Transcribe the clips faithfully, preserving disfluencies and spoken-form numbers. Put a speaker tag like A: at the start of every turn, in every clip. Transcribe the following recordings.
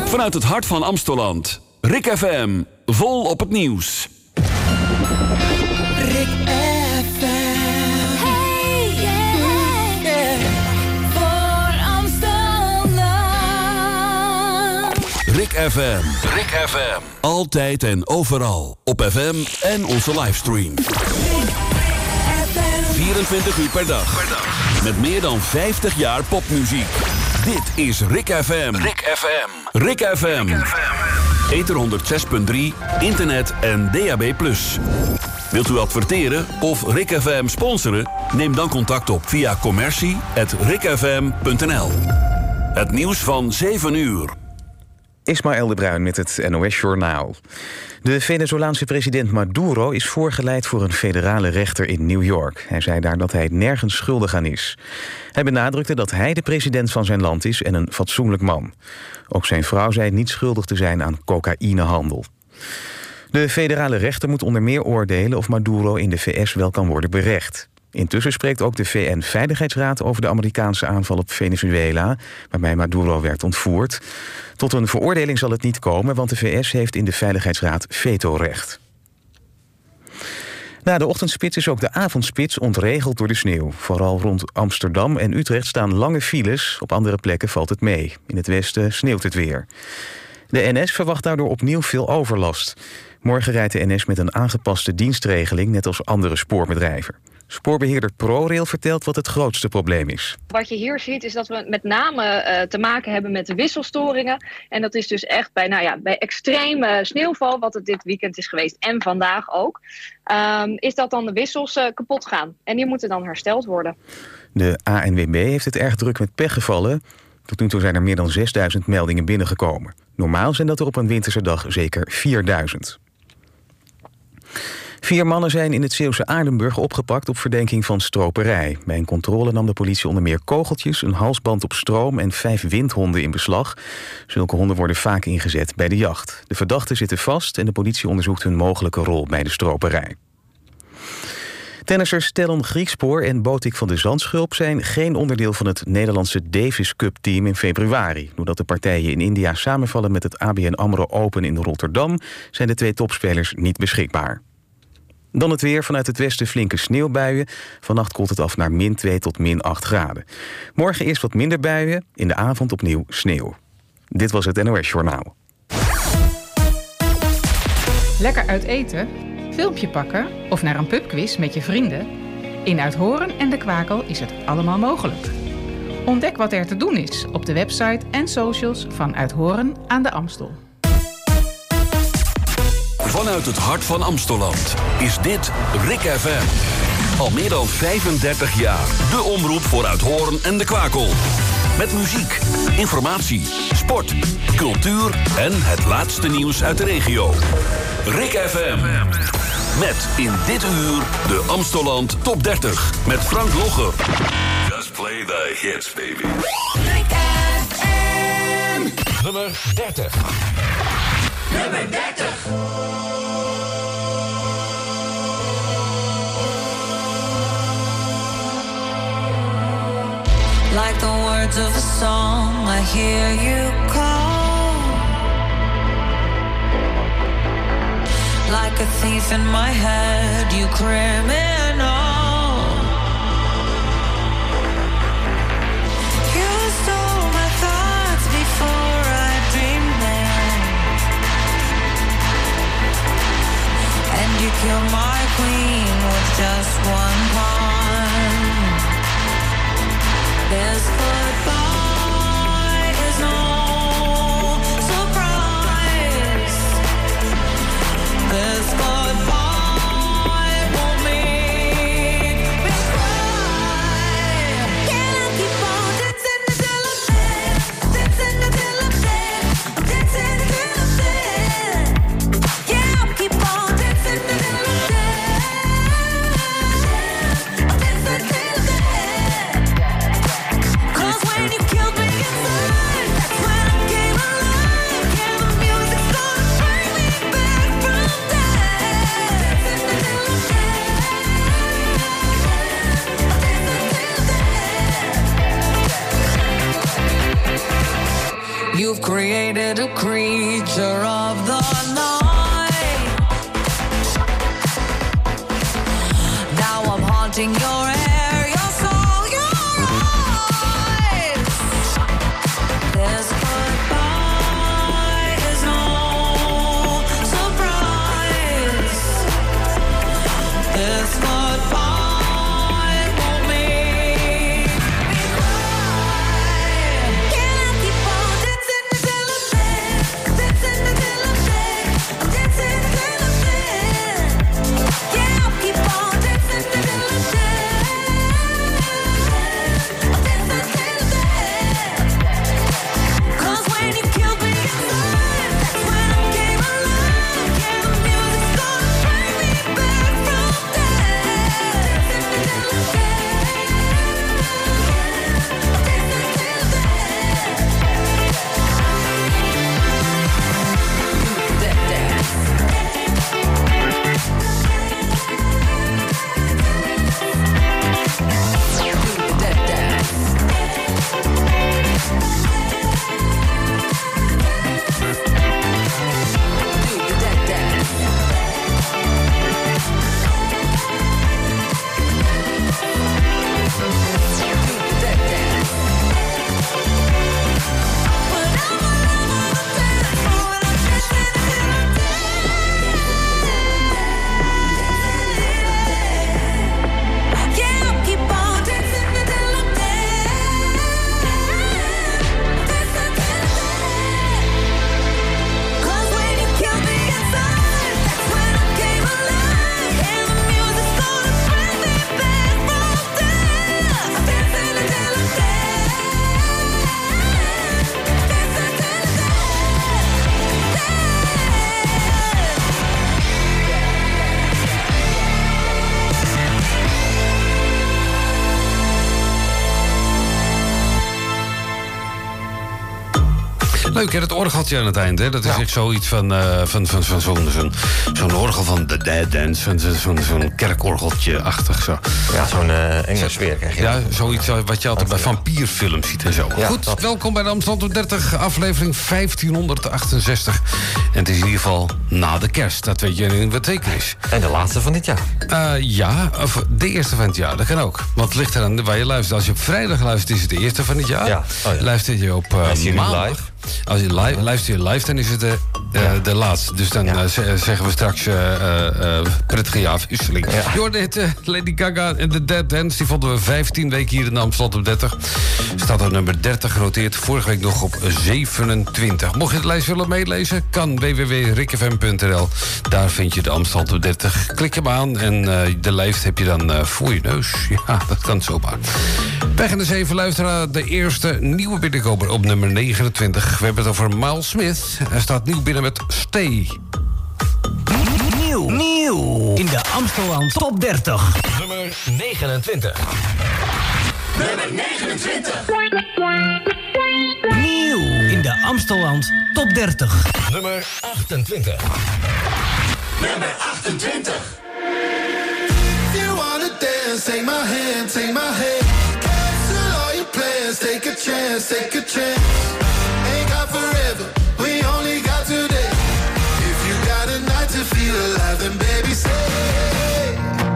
A: Vanuit het hart van Amsteland. Rick F M, vol op het nieuws.
B: Rick F M. Hey, yeah, yeah. Voor Amsterdam.
A: Rick F M. Rick F M. Altijd en overal. Op F M en onze livestream. vierentwintig uur per dag. per dag. Met meer dan vijftig jaar popmuziek. Dit is Rick F M. Rick F M. Rick F M. Ether honderd zes punt drie, internet en D A B plus. Wilt u adverteren of Rick F M sponsoren? Neem dan contact op via commercie apenstaartje rick f m punt n l. Het nieuws van zeven uur.
C: Ismaël de Bruin met het N O S-journaal. De Venezolaanse president Maduro is voorgeleid voor een federale rechter in New York. Hij zei daar dat hij nergens schuldig aan is. Hij benadrukte dat hij de president van zijn land is en een fatsoenlijk man. Ook zijn vrouw zei niet schuldig te zijn aan cocaïnehandel. De federale rechter moet onder meer oordelen of Maduro in de V S wel kan worden berecht. Intussen spreekt ook de V N-veiligheidsraad over de Amerikaanse aanval op Venezuela, waarbij Maduro werd ontvoerd. Tot een veroordeling zal het niet komen, want de V S heeft in de Veiligheidsraad vetorecht. Na de ochtendspits is ook de avondspits ontregeld door de sneeuw. Vooral rond Amsterdam en Utrecht staan lange files. Op andere plekken valt het mee. In het westen sneeuwt het weer. De N S verwacht daardoor opnieuw veel overlast. Morgen rijdt de N S met een aangepaste dienstregeling, net als andere spoorbedrijven. Spoorbeheerder ProRail vertelt wat het grootste probleem is.
D: Wat je hier ziet is dat we met name uh, te maken hebben met de wisselstoringen. En dat is dus echt bij, nou ja, bij extreme sneeuwval, wat het dit weekend is geweest en vandaag ook. Um, is dat dan de wissels uh, kapot gaan. En die moeten dan hersteld worden.
C: De A N W B heeft het erg druk met pechgevallen. Tot nu toe zijn er meer dan zesduizend meldingen binnengekomen. Normaal zijn dat er op een winterse dag zeker vierduizend. Vier mannen zijn in het Zeeuwse Aardenburg opgepakt op verdenking van stroperij. Bij een controle nam de politie onder meer kogeltjes, een halsband op stroom en vijf windhonden in beslag. Zulke honden worden vaak ingezet bij de jacht. De verdachten zitten vast en de politie onderzoekt hun mogelijke rol bij de stroperij. Tennissers Stellon Griekspoor en Botik van de Zandschulp zijn geen onderdeel van het Nederlandse Davis Cup team in februari. Doordat de partijen in India samenvallen met het A B N AMRO Open in Rotterdam, zijn de twee topspelers niet beschikbaar. Dan het weer, vanuit het westen flinke sneeuwbuien. Vannacht koelt het af naar min twee tot min acht graden. Morgen eerst wat minder buien, in de avond opnieuw sneeuw. Dit was het N O S-journaal.
E: Lekker uit eten, filmpje pakken of naar een pubquiz met je vrienden? In Uithoren en De Kwakel is het allemaal mogelijk. Ontdek wat er te doen is op de website en socials van Uithoren aan de Amstel.
A: Vanuit het hart van Amsteland is dit Rick F M. Al meer dan vijfendertig jaar de omroep voor Uithoren en De Kwakel. Met muziek, informatie, sport, cultuur en het laatste nieuws uit de regio. Rick F M. Met in dit uur de Amsteland Top dertig met Frank Logger. Just play the hits, baby.
B: Rick F M.
A: Nummer dertig.
B: Nummer dertig.
F: Like the words of a song, I hear you call. Like a thief in my head, you criminal. You stole my thoughts before I dreamed them, and you killed my queen with just one pawn. This goodbye is no surprise. This goodbye won't mean created a creature of the night. Now I'm haunting your hair, your soul, your eyes. This goodbye is no surprise. This goodbye won't make me cry. Can I keep on dancing until I'm dead? Dancing until I'm dead. Dancing until I'm dead. Yeah, I'll keep on dancing until I'm dead. I'll dance until I'm dead. 'Cause when you killed me inside, that's when I came alive. Yeah, the music's gonna bring me back from death. Dancing until I'm dead. I'll dance until I'm dead. That dance. That dance. Do that dance. Do that dance. But I'm all over the dance floor and I'm dancing until I'm dead. Yeah, I'll keep on dancing until I'm dead. Dancing until I'm dead. 'Cause when you killed me inside, that's when I came alive. And the music's gonna bring me back from death. Dancing until I'm dead. Dancing until I'm
G: Leuk, hè, het orgeltje aan het eind. Hè? Dat is echt zoiets van, uh, van, van, van zo'n zo'n zo'n orgel van The Dead Dance. Van zo'n zo'n kerkorgeltje-achtig. Zo.
H: Ja, zo'n uh, enge sfeer krijg je.
G: Ja, zoiets uh, wat je altijd bij vampierfilms ziet en zo.
H: Ja,
G: Goed,
H: dat.
G: welkom bij de Amsterdam dertig, aflevering vijftienhonderdachtenzestig. En het is in ieder geval na de kerst. Dat weet je in wat teken is.
H: En de laatste van dit jaar.
G: Uh, ja, of de eerste van het jaar, dat kan ook. Want het ligt eraan waar je luistert. Als je op vrijdag luistert, is het de eerste van het jaar.
H: Ja. Oh, ja.
G: Luister je op uh,
H: Als je nu
G: maandag.
H: live.
G: Als je live, luister je live, dan is het de, uh,
H: Ja.
G: de laatste. Dus dan
H: Ja.
G: uh, z- zeggen we straks uh, uh, prettige jaarwisseling.
H: Ja.
G: Je hoorde het, uh, Lady Gaga en The Dead Dance. Die vonden we vijftien weken hier in de Amsterdam op dertig. Staat op nummer dertig genoteerd. Vorige week nog op zevenentwintig. Mocht je het lijst willen meelezen, kan w w w punt rick f m punt n l. Daar vind je de Amsterdam op dertig. Klik hem aan en uh, de lijst heb je dan uh, voor je neus. Ja, dat kan zomaar. Wij gaan eens even luisteren naar de eerste nieuwe binnenkomer op nummer negenentwintig. We hebben het over Miles Smith. Hij staat nieuw binnen met Stay.
I: Nieuw. Nieuw. In de Amsterdam Top dertig.
B: Nummer negenentwintig. Nummer negenentwintig.
I: Nieuw. In de Amsterdam Top dertig.
B: Nummer achtentwintig. Nummer achtentwintig.
J: If you wanna dance, take my hand, take my hand. Cancel all your plans, take a chance, take a chance. Ain't got forever, we only got today. If you got a night to feel alive, then baby say.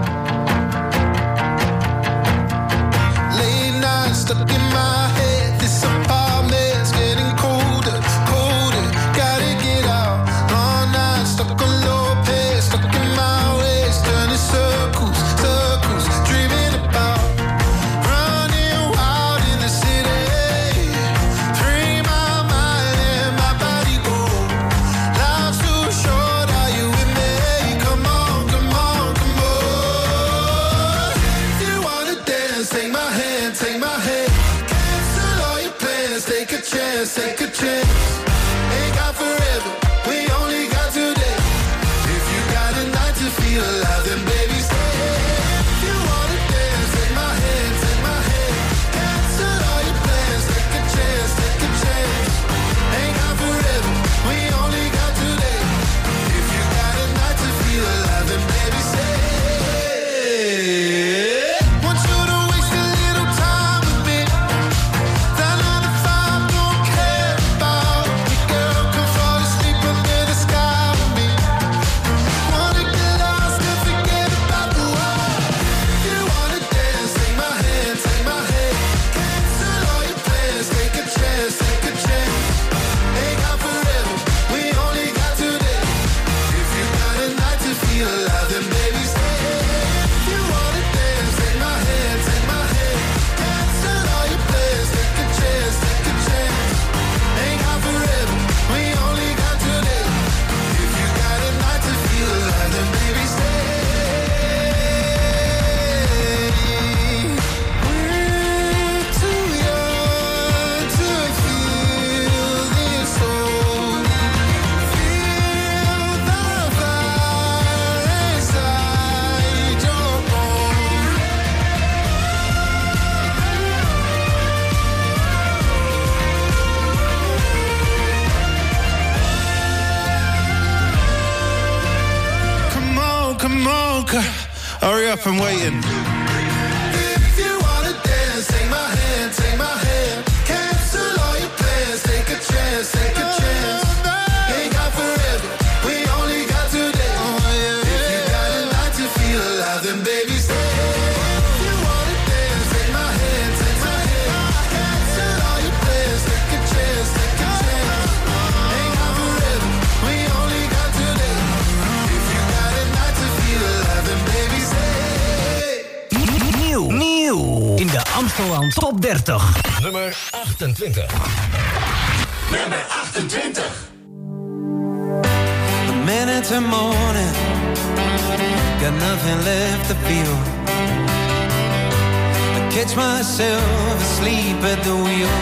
J: Late night stuck in my head, this apartment's getting colder, colder. Gotta get out, all night stuck on low pace, stuck in my ways, turning circles, circles, dreaming about running wild in the city. Free my mind and my body go. Life's too short, are you with me? Come on, come on, come on. If you wanna dance, take my hand, take my hand. Cancel all your plans, take a chance, take a chance. Ain't got forever, we only got today. If you got a night to feel alive, then baby stay. If you wanna dance, take my hand, take my hand. Cancel all your plans, take a chance, take a chance. Ain't got forever, we only got today. If you got a night to feel alive, then baby stay. Want you to waste a little time with me. That nine to five don't care about. up and waiting. If you wanna dance, take my hand, take my hand. Cancel all your plans, take a chance, take a chance. Ain't got forever, we only got today. If you got a night to feel alive, then baby stay. If you wanna dance, take my hand, take my hand. Cancel all your plans, take a chance, take a chance. Ain't got forever, we only got today. If you got a night to feel alive, then baby stay.
I: Nieuw. Nieuw. In de Amsterdam Top dertig. Nummer achtentwintig.
B: Nummer achtentwintig.
K: A minute to morning, got nothing left to feel. I catch myself asleep at the wheel.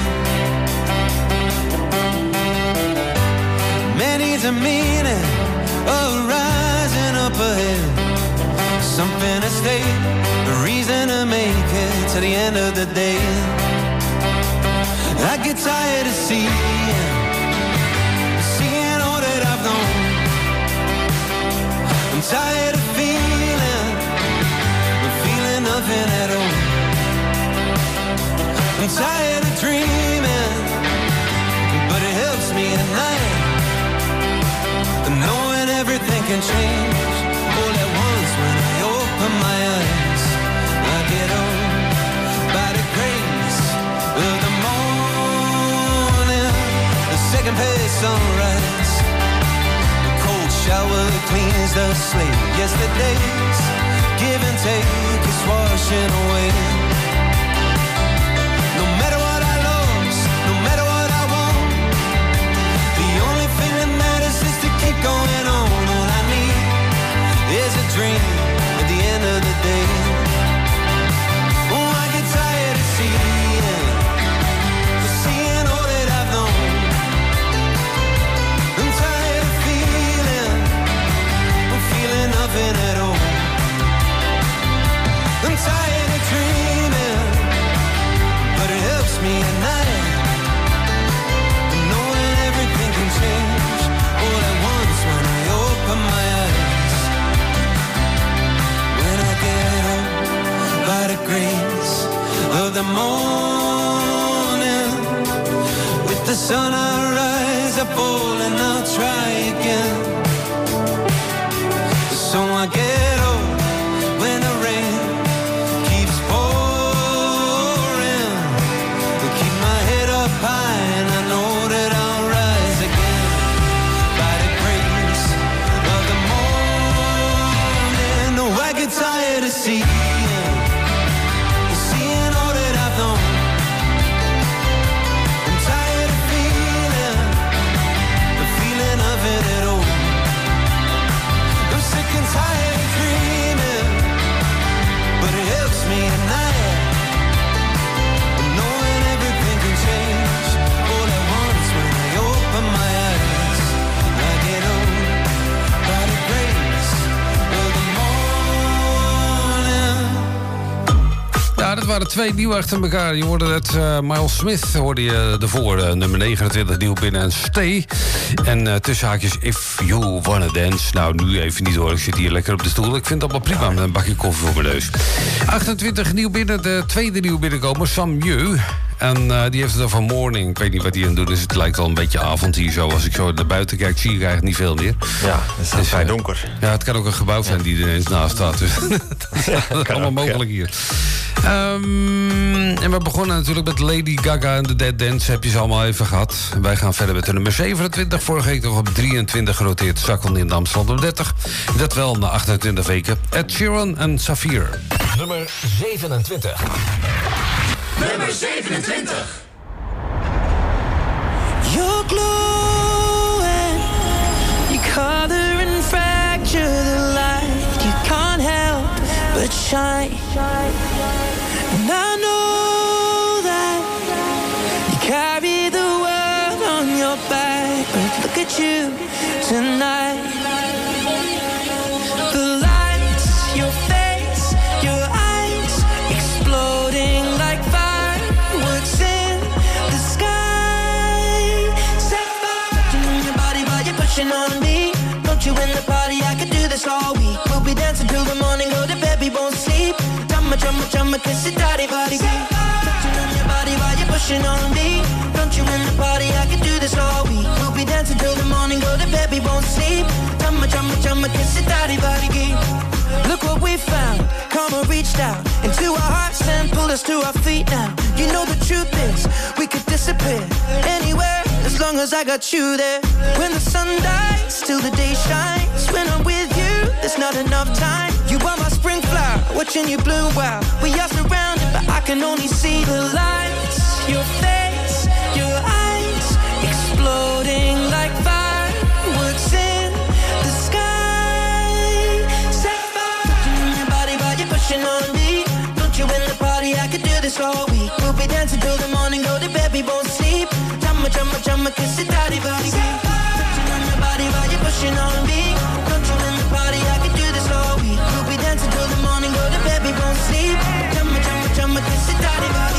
K: Many's a meaning of rising up ahead. Something to stay, a reason to make it to the end of the day. I get tired of seeing, seeing all that I've known. I'm tired of feeling, feeling nothing at all. I'm tired of dreaming, but it helps me at night, knowing everything can change all at once when I open my eyes. I get on by the grace of the morning, the second page sunrise. The cold shower cleans the slate. Yesterday's give and take is washing away. No matter what I lost, no matter what I want, the only thing that matters is to keep going on. All I need is a dream at the end of the day. Oh, I get tired of seeing, seeing all that I've known. I'm tired of feeling, I'm feeling nothing at all. I'm tired of dreaming, but it helps me at night, knowing everything can change all at once when I open my eyes. When I get up by the grace of the morning, with the sun I rise, I fall and I'll try again. So I get up when the rain keeps pouring. I keep my head up high and I know that I'll rise again by the grace of the morning. Oh, I get tired of seeing, seeing all that I've known. I'm tired of feeling, the feeling of it at all. I'm sick and tired of dreaming, but it helps me at night, knowing everything can change all at once when I open my eyes. I get on by the grace of the morning.
G: Ja, dat waren twee nieuw achter elkaar. Je hoorde het, uh, Miles Smith hoorde je ervoor. Uh, nummer negenentwintig nieuw binnen en Stay. En uh, tussen haakjes If You Wanna Dance. Nou, nu even niet hoor. Ik zit hier lekker op de stoel. Ik vind het allemaal prima met een bakje koffie voor mijn neus. achtentwintig nieuw binnen. De tweede nieuw binnenkomer, Sam Mieu. En uh, die heeft het over morning. Ik weet niet wat hij aan het doen is. Het lijkt al een beetje avond hier zo. Als ik zo naar buiten kijk, zie ik eigenlijk niet veel meer.
H: Ja, het is vrij donker.
G: Ja, het kan ook een gebouw zijn die er ineens naast staat. Dus dat is allemaal mogelijk hier. Um, en we begonnen natuurlijk met Lady Gaga en de Dead Dance. Heb je ze allemaal even gehad. Wij gaan verder met de nummer zevenentwintig. Vorige week nog op drieëntwintig genoteerd. Zakkelde in de Amsterdam op dertig. Dat wel na achtentwintig weken. Ed Sheeran en Safir.
I: Nummer zevenentwintig.
B: Nummer zevenentwintig.
K: You're glowing, you color and fracture the light. You can't help but shine. And I know that you carry the world on your back, but look at you tonight. The lights, your face, your eyes, exploding like fireworks in the sky. Set fire in your body while you're pushing on me. Don't you in the party? I could do this all week. We'll be dancing till the morning, go to bed, we won't sleep. Chumma, chumma, chumma, kiss it, daddy, body. Touching on your body while you're pushing on me. Don't you in the party, I can do this all week. We'll be dancing till the morning, go to bed, we won't sleep. Chumma, chumma, chumma, kiss it, daddy, body. Look what we found, karma reached out into our hearts and pulled us to our feet now. You know the truth is, we could disappear anywhere as long as I got you there. When the sun dies, still the day shines. When I'm with you, there's not enough time. You are my spring flower, watching you bloom wild. We are surrounded, but I can only see the lights. Your face, your eyes, exploding like fireworks in the sky. Set fire. Touching on your body while you're pushing on me. Don't you in the party, I could do this all week. We'll be dancing till the morning, go to bed, we won't sleep. Chumma, chumma, chumma, kiss it, daddy, body. Touching on your body while you're pushing on me. Don't you in the party, I could do this all week. We'll be dancing till the morning, go to bed, we won't sleep. Chumma, chumma, chumma, kiss it, daddy, body.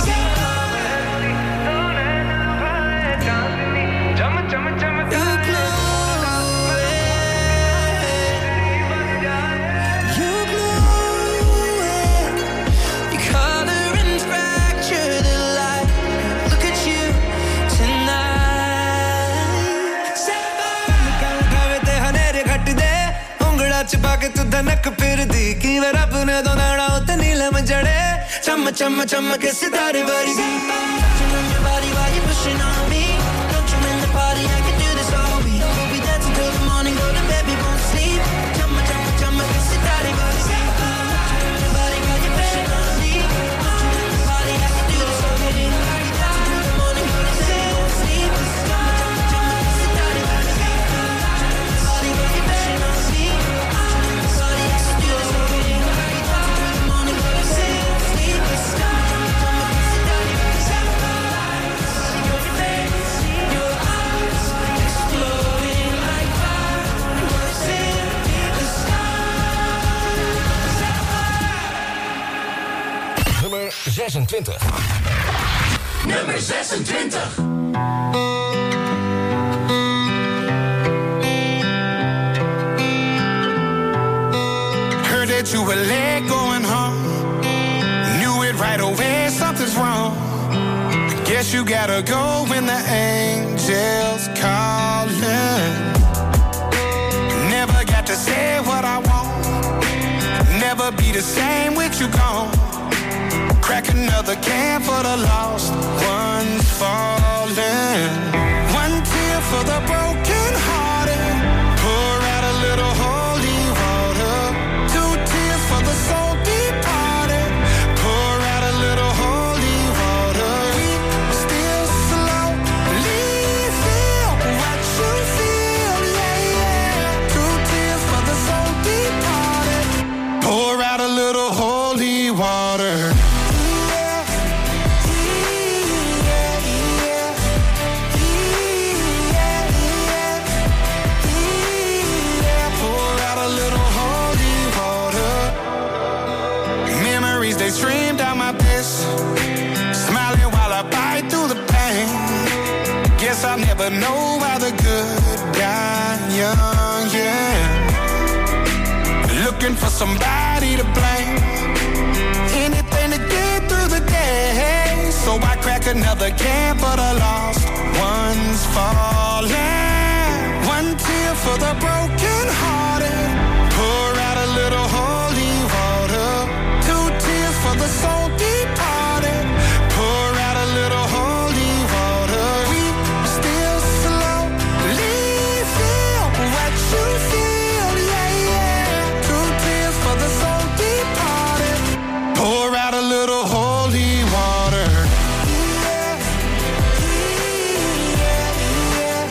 L: पाके तू धनक फिर दी की वे रब ने दो नाड़ा उते नीलम जड़े चम चम चम के सितारे वर्गी
K: Touching on your body while you're pushing on me. Don't you in the party, I can do this all week. We'll be dancing till the morning, go to bed, we won't sleep. Chumma, chumma, chumma, kiss it, daddy, body. Touching on your body while you're pushing on me. Don't you in the party, I can do this all week. We'll be dancing till the morning, go to bed, we won't sleep. Chumma, chumma, chumma, kiss it, daddy, body. Touching on your body while you're pushing on me. Don't you in the party, I can do this all week. We'll be dancing till the morning, go to bed, we won't sleep. Chumma, chumma, chumma, kiss it, daddy, body.
H: Nummer zesentwintig.
B: Nummer zesentwintig.
J: Heard that you were late going home. Knew it right away, something's wrong. Guess you gotta go when the angels calling. Never got to say what I want. Never be the same with you gone. Crack another can for the lost ones falling. One tear for the broken hearted. Pour out a little holy water. Two tears for the soul departed. Pour out a little holy water. We still slowly feel what you feel, yeah, yeah. Two tears for the soul departed. Pour out a little holy water. They stream down my face, smiling while I bite through the pain. Guess I'll never know why the good die young, yeah. Looking for somebody to blame, anything to get through the day. So I crack another can for the lost ones falling. One tear for the broken hearted. Pour out a little holy water. For the soul departed, pour out a little holy water. We still slowly feel what you feel, yeah, yeah. Two tears for the soul departed. Pour out a little holy water. Yeah, yeah, yeah,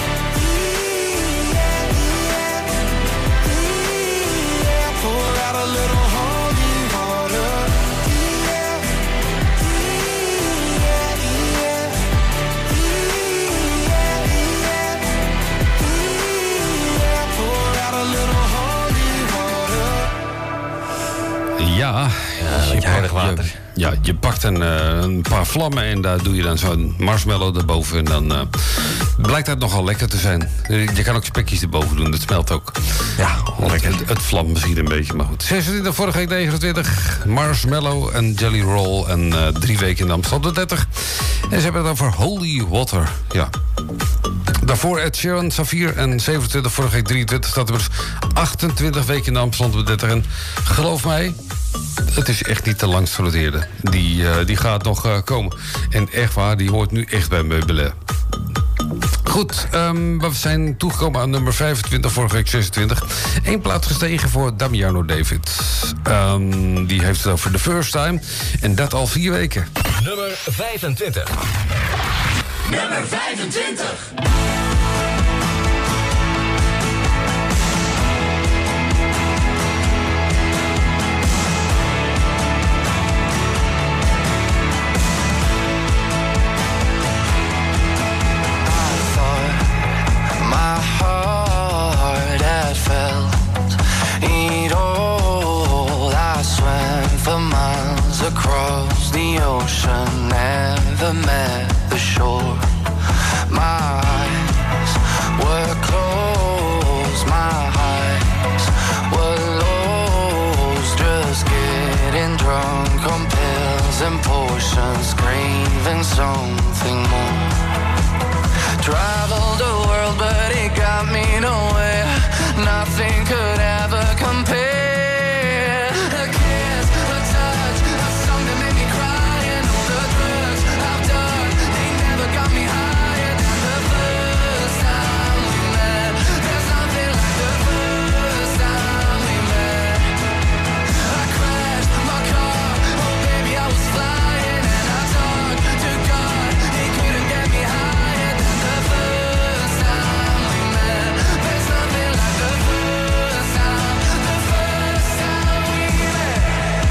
J: yeah, yeah, yeah. Pour out a little holy water.
G: Ja,
H: ja een beetje heilig water.
G: ja, je pakt een, uh, een paar vlammen en daar doe je dan zo'n marshmallow erboven. En dan uh, blijkt dat nogal lekker te zijn. Je kan ook spekjes erboven doen, dat smelt ook.
M: Ja, lekker.
G: Het, het vlamt misschien een beetje, maar goed. zesentwintig, vorige week negenentwintig. Marshmallow en Jelly Roll. En uh, drie weken in Amsterdam de dertig. En ze hebben het over Holy Water. Ja. Daarvoor Ed Sheeran, Safir en zevenentwintig, vorige week drieëntwintig. Staat er dus achtentwintig weken in Amsterdam de dertig. En geloof mij, het is echt niet de langst genoteerde. Die, uh, die gaat nog uh, komen. En echt waar, die hoort nu echt bij Meubilair. Goed, um, we zijn toegekomen aan nummer vijfentwintig, vorige week zesentwintig. Eén plaats gestegen voor Damiano David. Um, die heeft het over The First Time. En dat al vier weken.
H: Nummer vijfentwintig.
B: Nummer vijfentwintig.
L: My heart had felt it all. I swam for miles across the ocean, never met the shore. My eyes were closed, my eyes were lost, just getting drunk on pills and potions, craving something more. Traveled the world, but it got me nowhere. Nothing could ever compare. A kiss, a touch, a song that made me cry, and all the drugs I've done, they never got me higher than the first time we met. There's nothing like the first time we met. I crashed my car, oh baby I was flying, and I talked to God, he couldn't get me higher than the first time we met. There's nothing like the first time, the first time we met.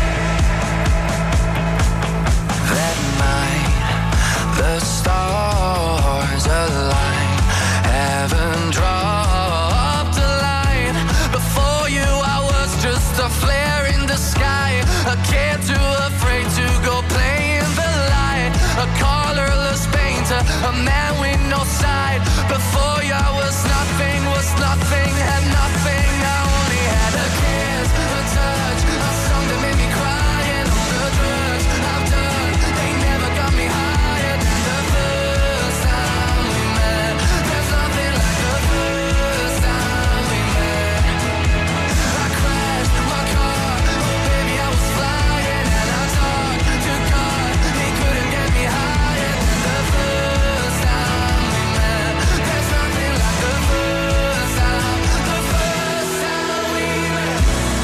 L: That night, the stars aligned, heaven dropped a line. Before you I was just a flare in the sky, a kid too afraid to go play in the light, a colorless painter, a man with no side. Before you I was nothing, was nothing, had nothing. I only had a kiss, a touch, a song that made me cry, and all the drugs I've done, they never got me higher than the first time we met. There's nothing like the first time we met. I crashed my car, oh baby I was flying, and I talked to God, he couldn't get me higher than the first time we met. There's nothing like the first time, the first time we met.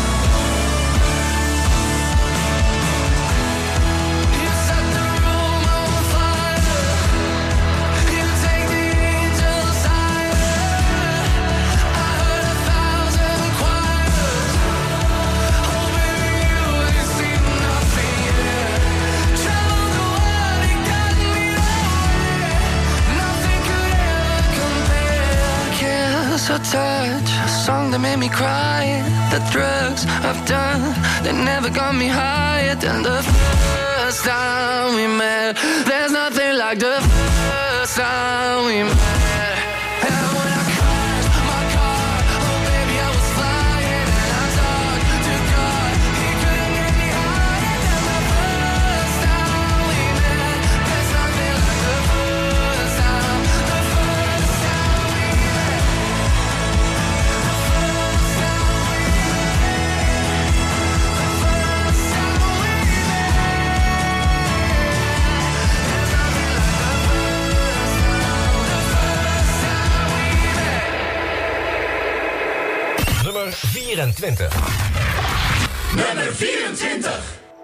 L: You set the room on fire, you take the angels higher. I heard a thousand choirs, oh baby you ain't seen nothing yet. Traveled the world, it got me nowhere. Nothing could ever compare. Kiss, a touch, a song that made me cry. The drugs I've done, they never got me higher than the first time we met. There's nothing like the first time we met. And when I crashed my car, oh baby I was flying, and I talked to God, he couldn't get me higher than the first time we met. There's nothing like the first time, the first time we met. The first time we met. The first time we
H: Nummer vierentwintig.
B: Nummer vierentwintig.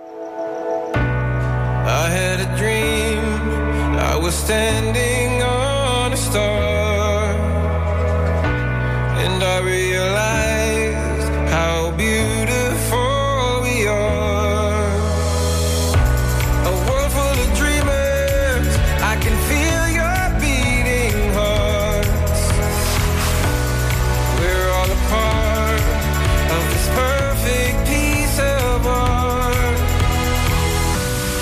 K: I had a dream, I was standing on a star, and I realized how beautiful we are. A world full of dreamers, I can feel your beating hearts. We're all a part of this perfect piece of art.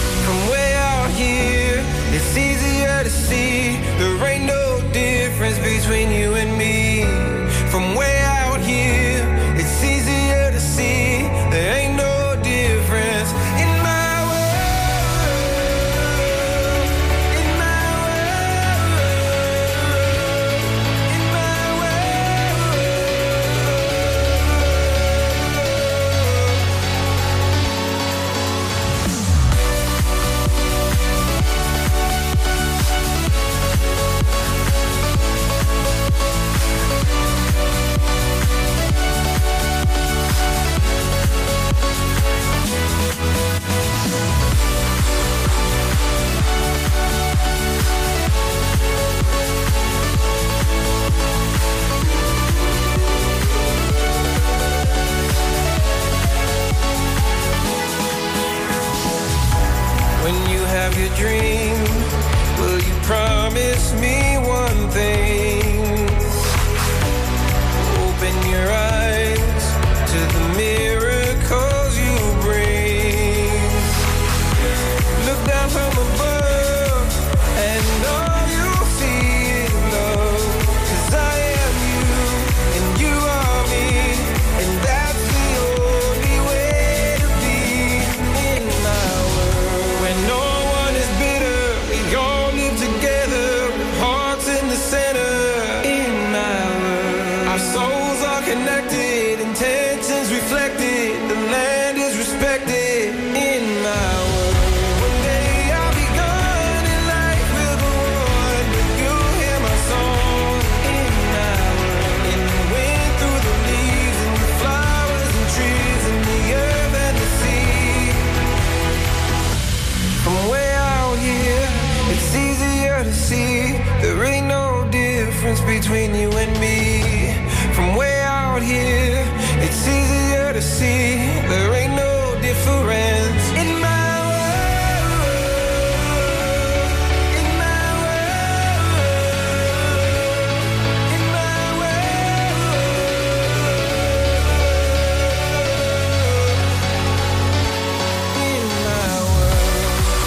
K: easier to see there ain't no difference between you and me. From way out here, it's easier to see there ain't no difference in my world, in my world, in my world. When you have your dream, will you promise me one thing? Open your eyes to the miracles you bring. Look down from above and all you'll see is love. 'Cause I am you and you are me, and that's the only way to be in my world. When no one is bitter, we all live together with hearts in the center. In my world, our souls are connected, intentions reflected, the land is respected. In my world, one day I'll be gone and life will go on, but you'll hear my song. In my world, in the wind, through the leaves, and the flowers and trees, and the earth and the sea. From way out here, it's easier to see there ain't no difference between you and me. From way out here, it's easier to see there ain't no difference in my world, in my world, in my world, in my world.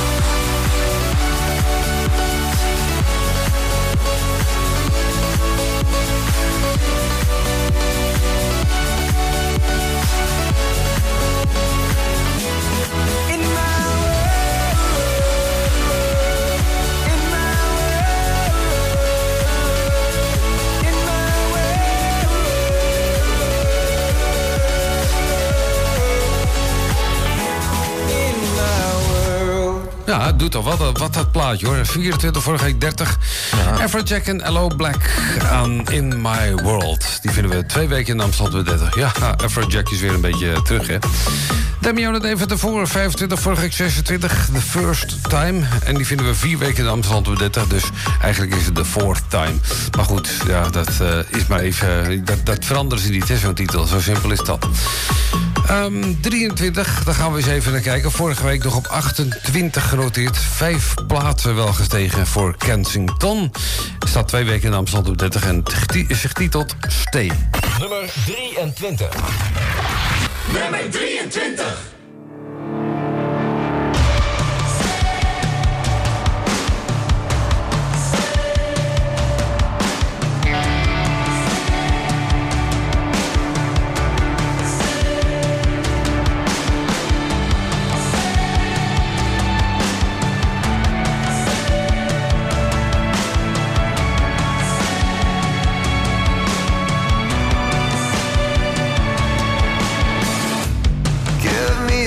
K: In my world, in my world, in my world, in my world.
G: Ja, het doet al wat, wat dat plaatje hoor. vierentwintig, vorige week dertig. Afrojack en L O Black aan In My World. Die vinden we twee weken in Amsterdam dertig. Ja, Afrojack is weer een beetje terug, hè. Demi had het even tevoren, vijfentwintig, vorige week zesentwintig. The First Time. En die vinden we vier weken in Amsterdam dertig. Dus eigenlijk is het de fourth time. Maar goed, ja, dat uh, is maar even... Dat, dat veranderen ze niet, hè, zo'n titel. Zo simpel is dat. Um, drieëntwintig, daar gaan we eens even naar kijken. Vorige week nog op achtentwintig genoteerd. Vijf plaatsen wel gestegen voor Kensington. Staat twee weken in Amsterdam dertig en is getiteld Stay.
H: Nummer drieëntwintig.
B: Nummer drieëntwintig.
K: Give me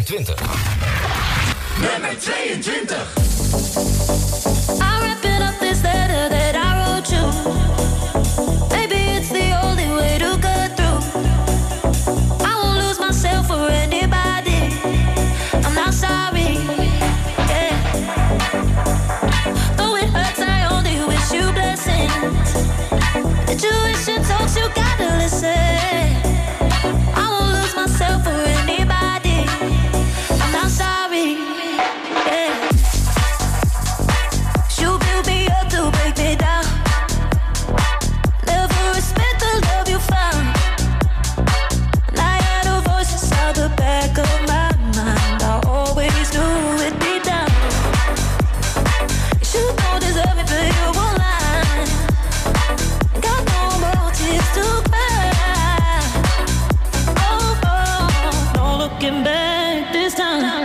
H: tweeëntwintig.
B: Nummer tweeëntwintig.
F: I'm wrapping up this letter that I wrote you. Maybe it's the only way to get through. I won't lose myself for anybody. I'm not sorry. Yeah. Though it hurts, I only wish you blessings. Situation talks, you gotta listen. I won't lose myself for anybody. I'm not sorry. Yeah. You build me up to break me down. Never respect the love you found. And I had a voice inside the back of my mind. I always knew it'd be down. You don't deserve me, but you won't lie. Got no more tears to cry. Oh, oh, no looking back this time.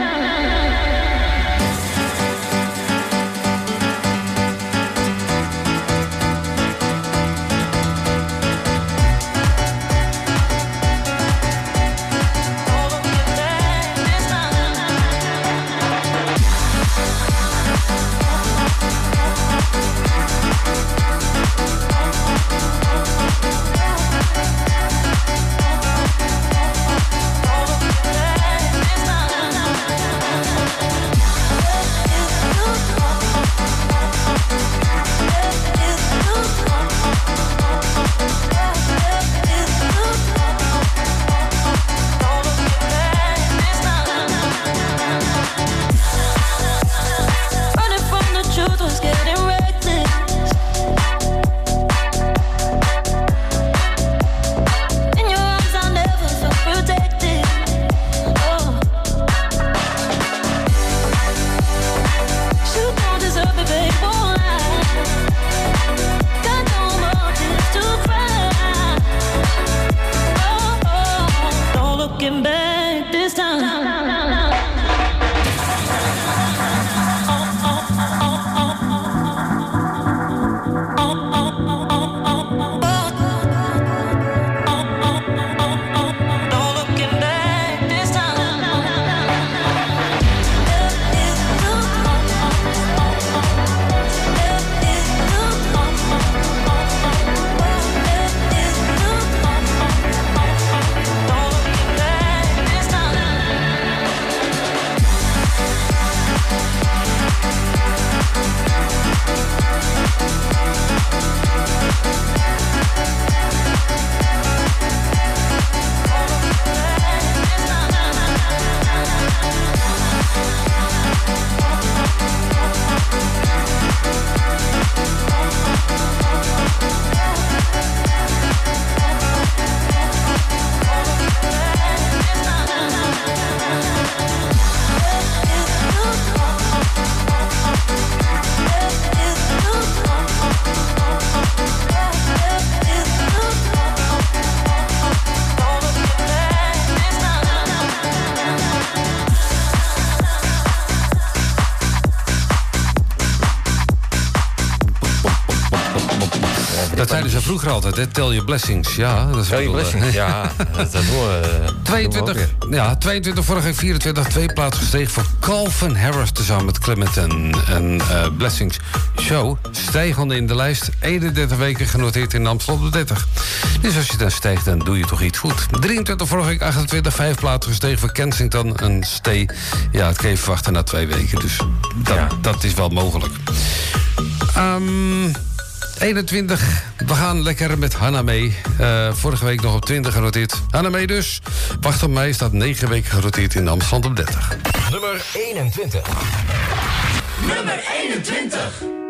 F: Running from the truth was getting reckless. In your arms I never felt protected. Oh. You don't deserve it, babe, won't lie. Got no more tears to cry. Oh, oh, no looking back this time.
G: Dat zeiden ze vroeger altijd, hè? Tell your blessings. Ja, dat is
M: Tell your
G: wel,
M: blessings,
G: eh,
M: ja. Dat, dat horen we.
G: tweeëntwintig, ja, tweeëntwintig, vorige week vierentwintig, twee plaatsen gestegen voor Calvin Harris tezamen met Clement en, en uh, Blessings Show. Stijgende in de lijst, eenendertig weken genoteerd in Amsterdam op de dertig. Dus als je dan stijgt, dan doe je toch iets goed. drieëntwintig, vorige week achtentwintig, vijf plaatsen gestegen voor Kensington en Stay. Ja, het kan je verwachten na twee weken, dus dat, ja. dat is wel mogelijk. Um, eenentwintig, we gaan lekker met Hannah mee. Uh, vorige week nog op twintig genoteerd. Hannah mee dus. Wacht op mij, staat negen weken genoteerd in Amsterdam op dertig.
H: Nummer eenentwintig.
B: Nummer eenentwintig.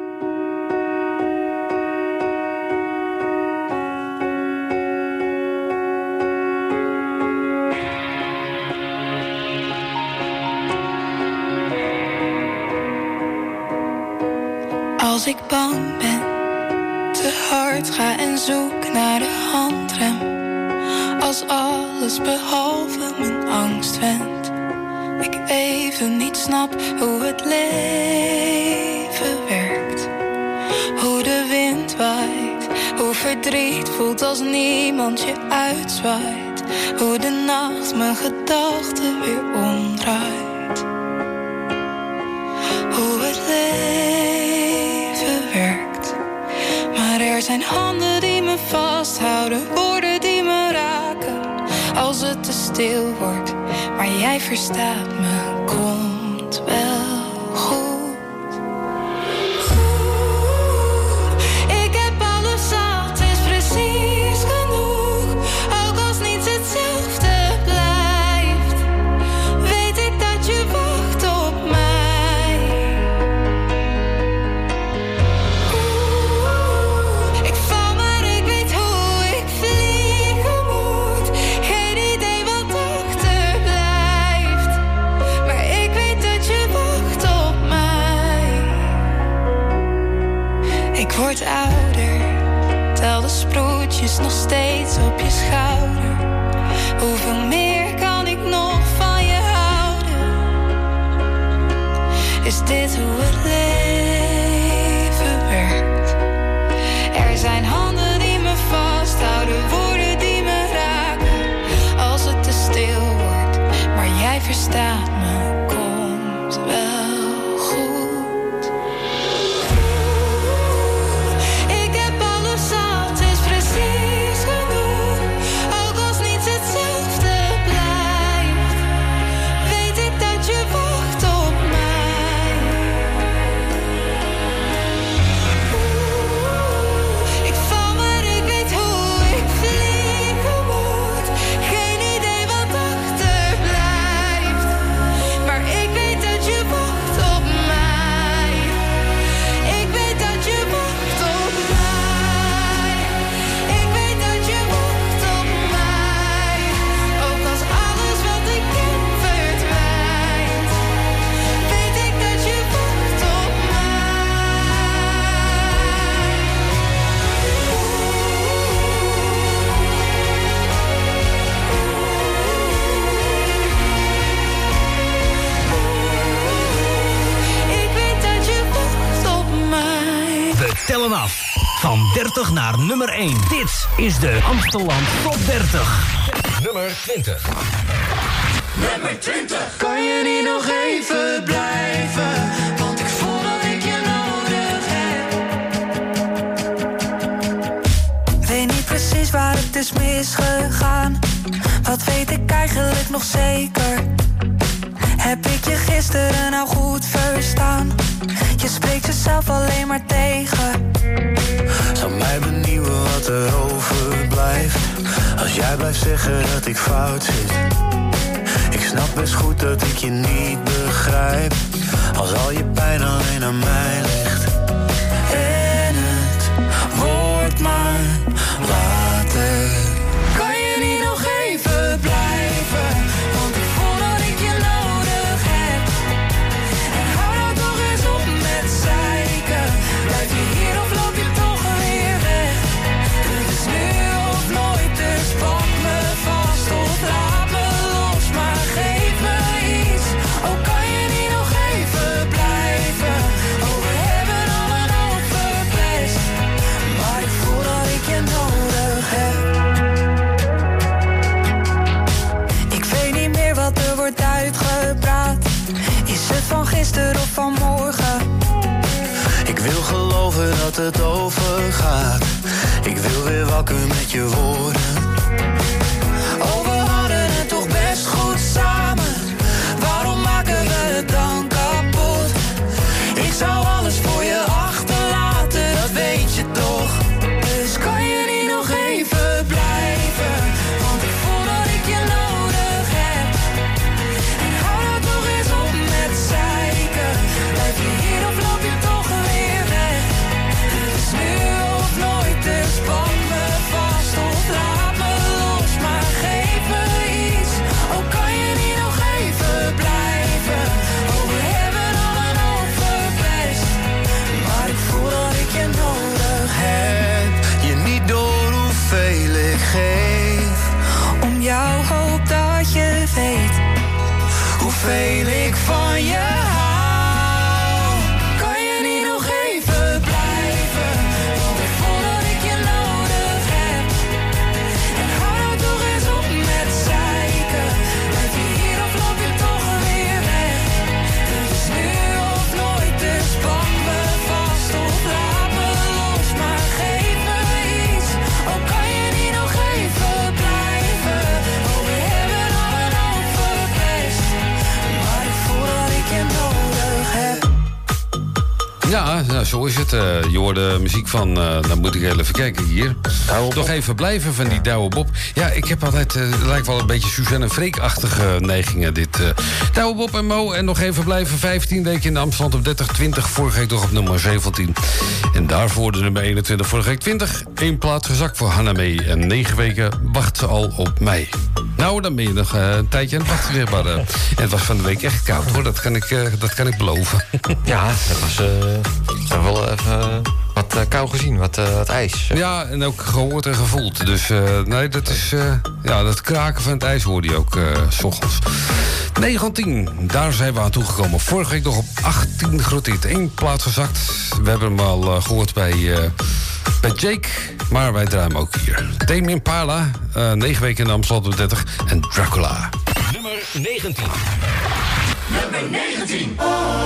N: Als ik bang ben, te hard ga en zoek naar de handrem. Als alles behalve mijn angst wendt. Ik even niet snap hoe het leven werkt. Hoe de wind waait, hoe verdriet voelt als niemand je uitzwaait. hoe de nacht mijn gedachten weer omdraait. Hoe het leven werkt. Maar er zijn handen die me vasthouden, woorden die me raken. Als het te stil wordt, maar jij verstaat me, komt wel goed. Ik heb alles al, het is precies genoeg. Ook als niets hetzelfde blijft, weet ik dat je wacht op mij. Oeh, ik val maar ik weet hoe ik vliegen moet. Geen idee wat achterblijft, maar ik weet dat je wacht op mij. Ik word ouder, tel de sproetjes nog steeds op je schouder. Hoeveel meer kan ik nog van je houden? Is dit hoe het leven werkt? Er zijn handen die me vasthouden, woorden die me raken. Als het te stil wordt, maar jij verstaat me, komt wel goed. Ik heb alles al, het is precies genoeg. Ook als niets hetzelfde blijft, weet ik dat je wacht op mij. Oeh, ik val maar ik weet hoe ik vliegen moet. Geen idee wat achterblijft, maar ik weet dat je wacht op mij. Ik weet dat je wacht op mij. Ik weet dat je wacht op mij. Ook als alles wat ik ken verdwijnt, weet ik dat je wacht op mij. Ik weet dat je wacht op mij.
I: We tellen af van dertig naar nummer één. Dit is de Amsteland Top dertig.
H: Nummer twintig.
B: Nummer twintig.
L: Kan je niet nog even blijven? Want ik voel dat ik je nodig heb.
N: Weet niet precies waar het is misgegaan. Wat weet ik eigenlijk nog zeker? Heb ik je gisteren nou goed verstaan? Je spreekt jezelf alleen maar tegen.
M: Zou mij benieuwen wat er overblijft. Als jij blijft zeggen dat ik fout zit. Ik snap best goed dat ik je niet begrijp. Als al je pijn alleen aan mij ligt. En het wordt maar later.
L: Kan je niet nog even blijven? Want ik voel dat ik je nodig heb. En hou nou toch eens op met zeiken. Blijf je hier of loop je toch weer weg? Het is nu of nooit, dus pak me vast of laat me los. Maar geef me iets, ook kan je niet nog even blijven. Oh, we hebben al een hoop verpest, maar ik voel dat ik je nodig heb.
N: Ik weet niet meer wat er wordt uitgepraat. Is het van gisteren of van morgen?
M: Ik wil geloven dat het overgaat. Ik wil weer wakker met je woorden.
L: Oh, we hadden het toch best goed samen. Waarom maken we het dan kapot? Ik zou alles voor je achterlaten, dat weet je toch. Dus kan je niet nog even blijven? Want ik voel dat ik je nodig heb. En hou nou toch eens op met zeiken. Blijf je hier of loop je toch weer weg? Het is nu of nooit, dus pak me vast of laat me los. Maar geef me iets, ook kan je niet nog even blijven. Oh, we hebben al een hoop verpest, maar ik voel dat ik je nodig heb.
M: Je niet door hoeveel ik geef.
N: Om jou hoop dat je weet
L: Hoeveel ik van je hou. Kan je niet nog even blijven? Want ik voel dat ik je nodig heb. En hou nou toch eens op met
G: Ja, nou, zo is het. Uh, je hoorde muziek van, uh, dan moet ik heel even kijken hier. Nog even blijven van die Douwe Bob. Ja, ik heb altijd, uh, het lijkt wel een beetje Suzanne en Freek-achtige neigingen, dit. Uh. Douwe Bob en Mo, en nog even blijven. vijftien weken in de Amsterdam op dertig, twintig. Vorige week nog op nummer zeventien. En daarvoor de nummer eenentwintig, vorige week twintig. Eén plaats gezakt voor Hanna Mee. En negen weken wacht ze al op mij. Nou, dan ben je nog uh, een tijdje aan het wachten weer. Maar, uh, en het was van de week echt koud, hoor. Dat kan ik, uh, dat kan ik beloven.
O: Ja, dat was uh, wel even uh, wat uh, kou gezien, wat, uh, wat ijs.
G: Ja, en ook gehoord en gevoeld. Dus uh, nee, dat is... Uh, ja, dat kraken van het ijs hoorde je ook uh, 's ochtends. negentien, daar zijn we aan toegekomen. Vorige week nog op achttien geroteerd. Eén plaats gezakt. We hebben hem al uh, gehoord bij... Uh, Bij Jake, maar wij draaien hem ook hier. Tame Impala, uh, negen weken in Amsterdam op dertig. En Dracula.
H: Nummer negentien.
B: Nummer negentien.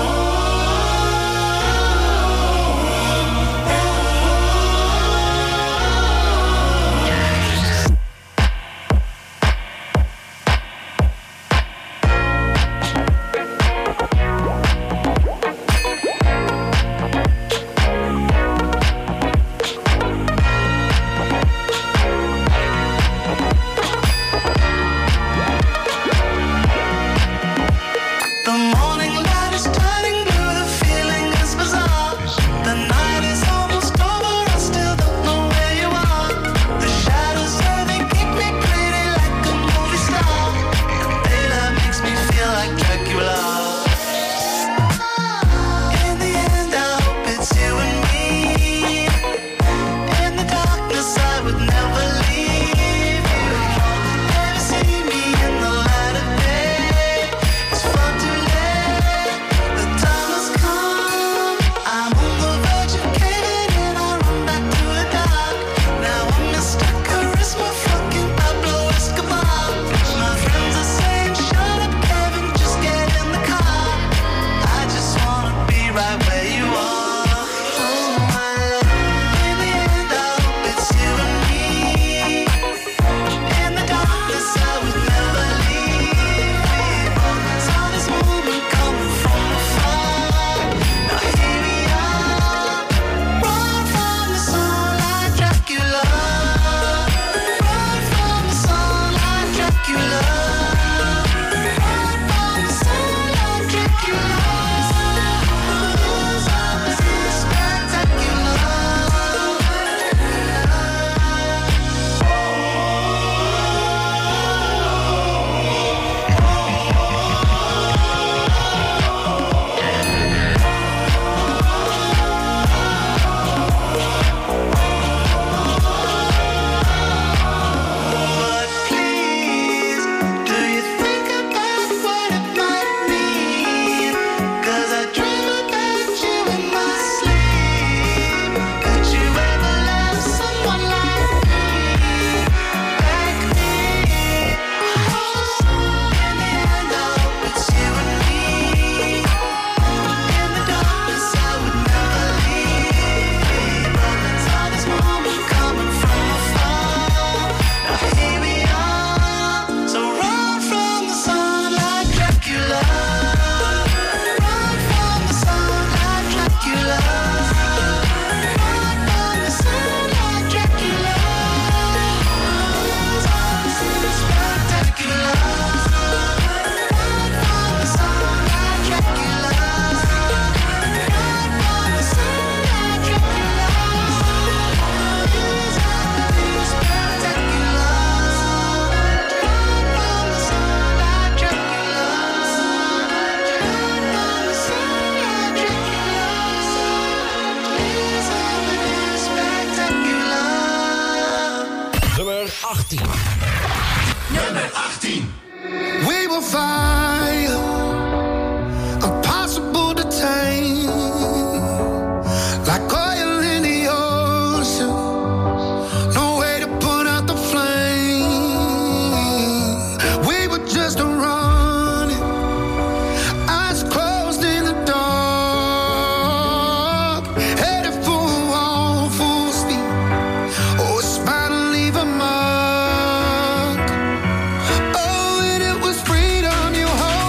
L: Nummer achttien.
J: We will fire, impossible to tame, like oil in the ocean, no way to put out the flame. We were just running, eyes closed in the dark, headed for a wall full speed. Oh, it's bound to leave a mark. Oh, and it was freedom you hold.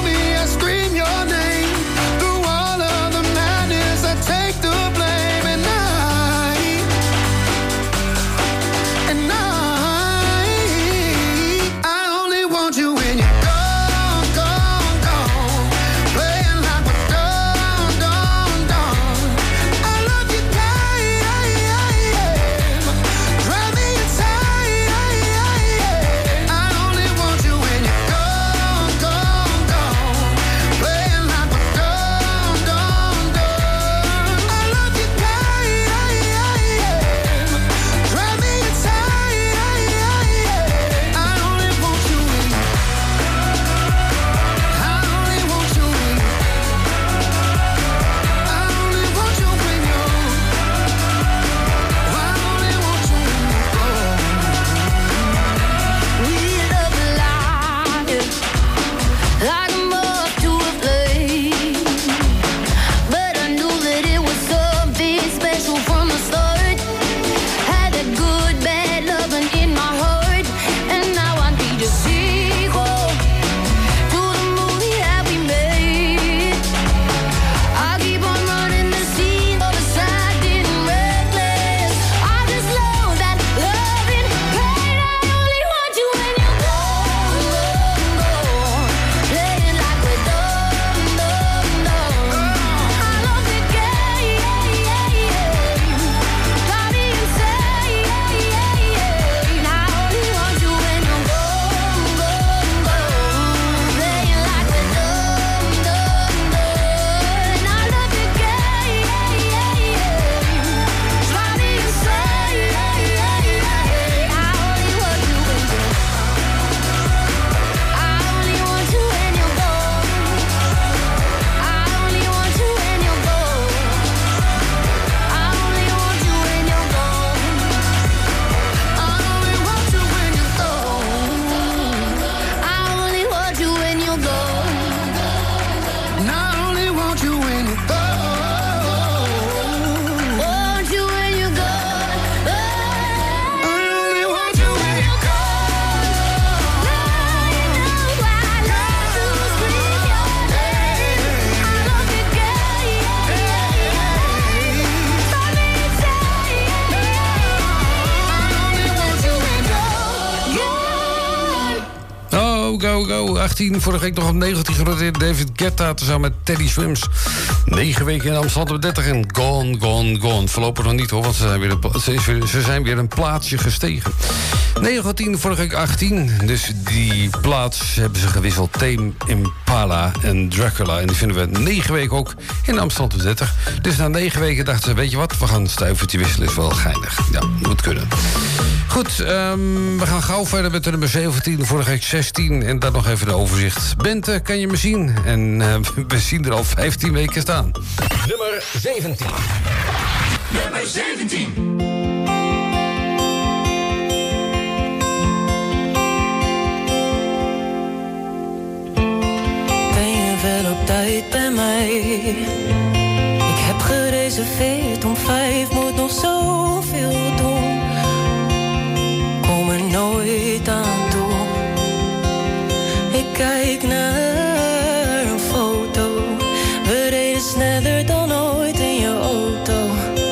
G: Go, go, go. achttien, vorige week nog op negentien genoteerd. David Guetta tezamen met Teddy Swims. negen weken in Amsterdam op dertig en Gone, Gone, Gone. Voorlopig nog niet hoor, want ze zijn weer een, ze is weer, ze zijn weer een plaatsje gestegen. negentien, vorige week achttien. Dus die plaats hebben ze gewisseld. Tame Impala en Dracula. En die vinden we negen weken ook in Amsterdam op dertig. Dus na negen weken dachten ze, weet je wat, we gaan een stuivertje wisselen, is wel geinig. Ja, moet kunnen. Goed, um, we gaan gauw verder met de nummer zeventien, vorige week zestien. En dan nog even de overzicht. Bente, kan je me zien? En uh, we zien er al vijftien weken staan.
H: Nummer zeventien.
B: Nummer zeventien.
P: Ben je wel op tijd bij mij? Ik heb gereserveerd om vijf, moet nog zoveel doen. Kom er nooit aan toe. Ik kijk naar een foto. We reden sneller dan ooit in je auto.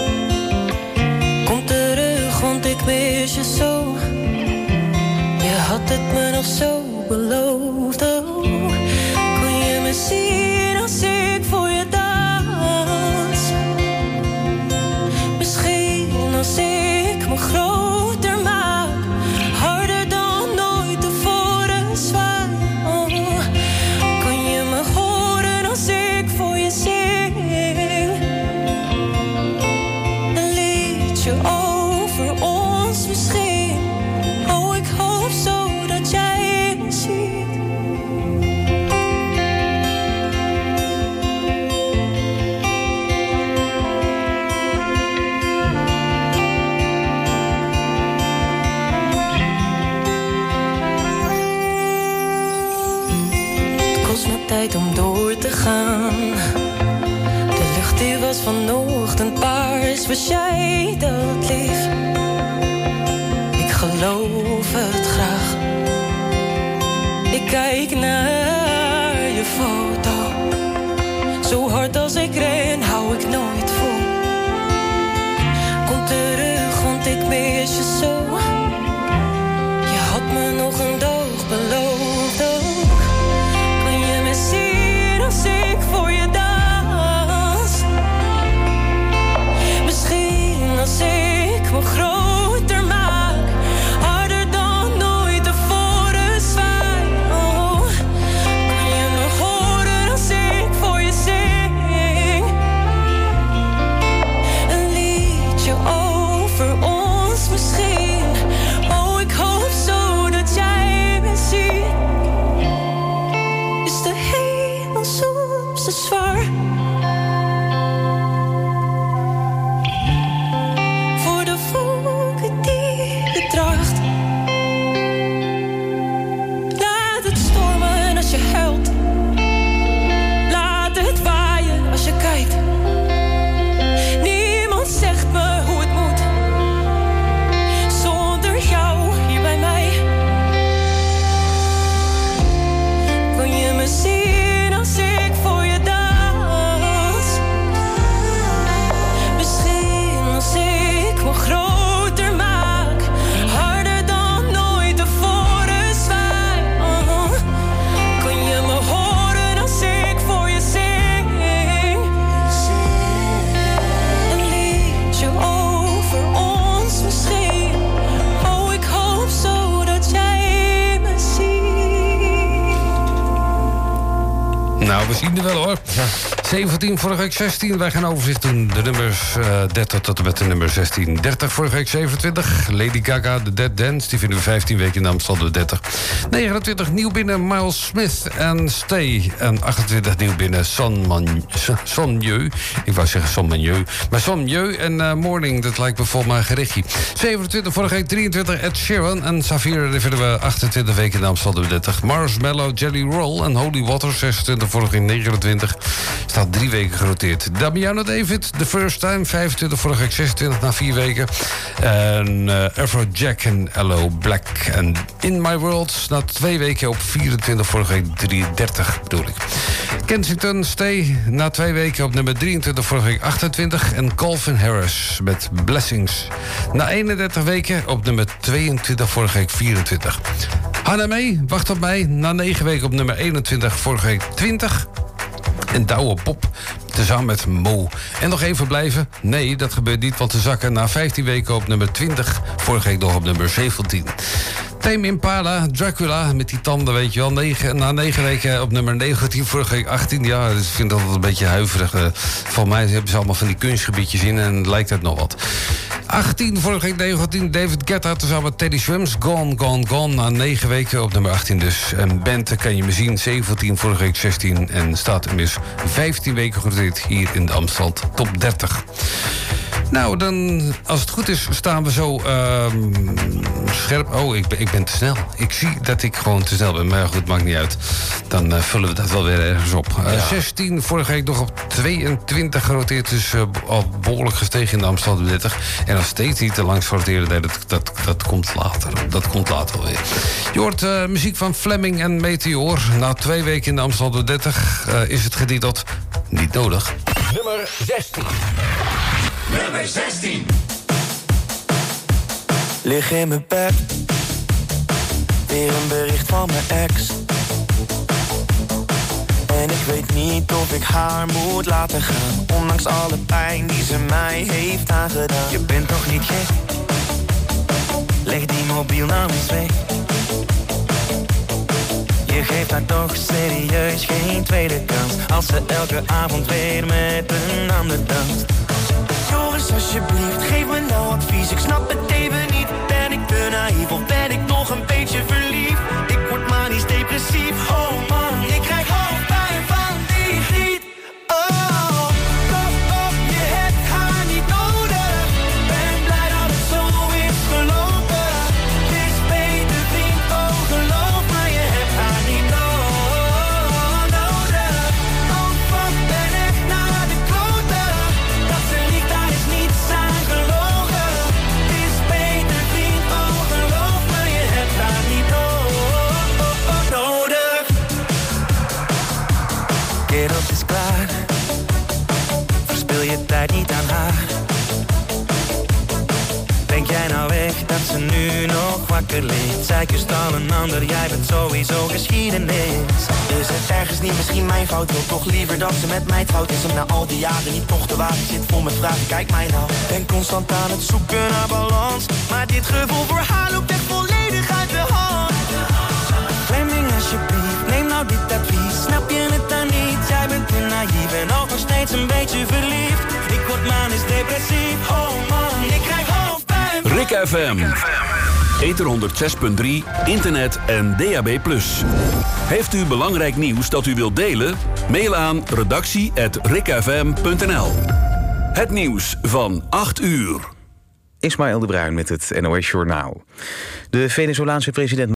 P: Kom terug, want ik mis je zo. Je had het me nog zo beloofd. Oh, kon je me zien als ik voor je dans? Misschien als ik me groter maak, harder dan ooit tevoren zwaai. Oh, kan je me horen als ik voor je zing? Een liedje over ons misschien. Oh, ik hoop zo dat jij me ziet. Het kost me tijd om door te gaan. De lucht die was vanochtend paars. Was jij dat lief? Ik geloof het graag. Ik kijk naar je foto. Zo hard als ik ren, hou ik nooit vol. Kom terug, want ik mis je zo. Je had me nog een dag beloofd ook. Kan je me zien als ik voor je dans? Misschien als ik me groter maak, harder dan ooit tevoren zwaai. Oh, kan je me horen als ik voor je zing? Een liedje over ons misschien. Oh, ik hoop zo dat jij me ziet. Is de hemel soms te zwaar? Voor de wolken die je draagt. Laat het stormen als je huilt. Laat het waaien als je kijkt. Niemand zegt me hoe het moet. Zonder jou hier bij mij. Kan je me zien als ik voor je dans? Misschien als ik me groter maak, harder dan ooit tevoren zwaai. Oh, kan je me horen als ik voor je zing? Een liedje over ons misschien. Oh, ik hoop zo dat jij me ziet.
G: Nou, we zien er wel hoor. zeventien, vorige week zestien. Wij gaan overzicht doen. De nummers uh, dertig tot en met de nummer zestien. dertig, vorige week zevenentwintig. Lady Gaga, The Dead Dance. Die vinden we vijftien weken in Amsterdam op dertig. negenentwintig, nieuw binnen Miles Smith en Stay. En achtentwintig, nieuw binnen Son Man, Son Mieu. Ik wou zeggen Son Mieu. Maar Son Mieu en uh, Morning, dat lijkt me volgens mij een gerichtje. zevenentwintig, vorige week drieëntwintig. Ed Sheeran en Safir. Die vinden we achtentwintig weken in Amsterdam op dertig. Marshmallow, Jelly Roll en Holy Water. zesentwintig, vorige week negenentwintig. Staat drie weken genoteerd. Damiano David, The First Time, vijfentwintig, vorige week zesentwintig na vier weken. En uh, Afrojack en L O Black en In My World, na twee weken op vierentwintig, vorige week drieëndertig bedoel ik. Kensington Stay, na twee weken op nummer drieëntwintig, vorige week achtentwintig. En Calvin Harris met Blessings. Na eenendertig weken op nummer tweeëntwintig, vorige week vierentwintig. Hannah May, Wacht op mij, na negen weken op nummer eenentwintig, vorige week twintig. En Douwe Bob, tezamen met Mo. En nog even blijven? Nee, dat gebeurt niet, want ze zakken na vijftien weken op nummer twintig. Vorige week nog op nummer zeventien. Tame Impala, Dracula, met die tanden, weet je wel. Negen, na negen weken op nummer negentien, vorige week achttien. Ja, dus ik vind dat een beetje huiverig. Uh, Van mij hebben ze allemaal van die kunstgebiedjes in en lijkt het nog wat. achttien, vorige week negentien, David Guetta, tezamen met Teddy Swims. Gone, Gone, Gone, na negen weken op nummer achttien dus. En Bente, Kan je me zien, zeventien, vorige week zestien. En staat inmiddels vijftien weken genoteerd hier in de Amsterdam Top dertig. Nou, dan, als het goed is, staan we zo uh, scherp. Oh, ik ben, ik ben te snel. Ik zie dat ik gewoon te snel ben. Maar goed, maakt niet uit. Dan uh, vullen we dat wel weer ergens op. Uh, ja. zestien, vorige week nog op tweeëntwintig genoteerd. Dus uh, al behoorlijk gestegen in de Amsterdam dertig. En nog steeds niet te langs roteren. Nee, dat, dat, dat komt later. Dat komt later alweer. Je hoort uh, muziek van Fleming en Meteor. Na twee weken in de Amsterdam dertig uh, is het getiteld Niet Nodig.
H: Nummer zestien.
B: Nummer zestien.
M: Lig in mijn bed, weer een bericht van mijn ex. En ik weet niet of ik haar moet laten gaan, ondanks alle pijn die ze mij heeft aangedaan. Je bent toch niet gek? Leg die mobiel nou eens weg. Je geeft haar toch serieus geen tweede kans, als ze elke avond weer met een ander danst. Joris, alsjeblieft, geef me nou advies. Ik snap het even niet. Ben ik te naïef of ben ik nog een beetje verliefd? Ik word manisch depressief. Oh man, ik krijg hoofdpijn van die griet. Oh, pas op, je hebt haar niet nodig. Ben blij dat het zo is gelopen. Het is beter, vriend, oh geloof maar je hebt haar niet no- nodig. Oh fuck, ben echt naar de kloten. Dat ze liegt, daar is niets aan gelogen. Het is beter, vriend, oh geloof maar je hebt haar niet no- nodig. Kerel, het is klaar. Verspil je tijd niet aan haar. Denk jij nou echt dat ze nu nog wakker ligt? Zij kust al een ander, jij bent sowieso geschiedenis. Is het ergens niet misschien mijn fout? Wil toch liever dat ze met mij fout is om na al die jaren niet toch te wagen. Zit vol met vragen, kijk mij nou. Ben constant aan het zoeken naar balans, maar dit gevoel voor haar loopt echt volledig uit de hand. Fleming, alsjeblieft, neem nou dit advies. Snap je het dan niet? Jij bent te naïef en ook nog steeds een beetje verliefd. Ik word manisch depressief, oh man, ik krijg hoofdpijn.
A: Rik F M. Ether honderdzes punt drie, internet en D A B plus. Heeft u belangrijk nieuws dat u wilt delen? Mail aan redactie at rikfm punt n l. Het nieuws van acht uur.
C: Ismaël de Bruin met het N O S Journaal. De Venezolaanse president